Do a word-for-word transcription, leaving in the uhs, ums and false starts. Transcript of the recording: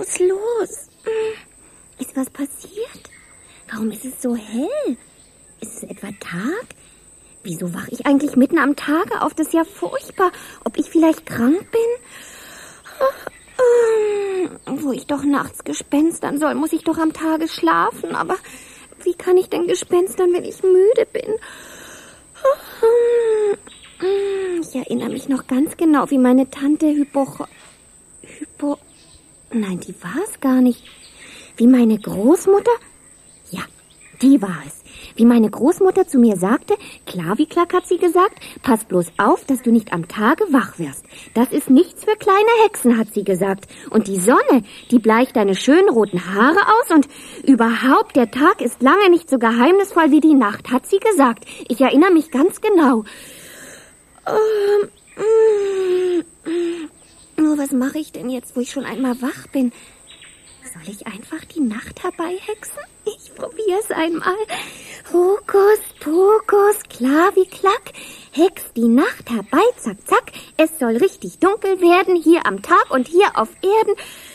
ist los? Ist was passiert? Warum ist es so hell? Ist es etwa Tag? Wieso wache ich eigentlich mitten am Tage auf? Das ist ja furchtbar. Ob ich vielleicht krank bin? Wo ich doch nachts gespenstern soll, muss ich doch am Tage schlafen. Aber wie kann ich denn gespenstern, wenn ich müde bin? Ich erinnere mich noch ganz genau, wie meine Tante Hypo... Hypo... Nein, die war es gar nicht. Wie meine Großmutter... Ja, die war es. Wie meine Großmutter zu mir sagte, Klaviklack hat sie gesagt, pass bloß auf, dass du nicht am Tage wach wirst. Das ist nichts für kleine Hexen, hat sie gesagt. Und die Sonne, die bleicht deine schönen roten Haare aus und überhaupt, der Tag ist lange nicht so geheimnisvoll wie die Nacht, hat sie gesagt. Ich erinnere mich ganz genau. Ähm, nur was mache ich denn jetzt, wo ich schon einmal wach bin? Soll ich einfach die Nacht herbeihexen? Ich probiere es einmal. Hokus pokus, Klaviklack, hex die Nacht herbei, zack, zack. Es soll richtig dunkel werden, hier am Tag und hier auf Erden.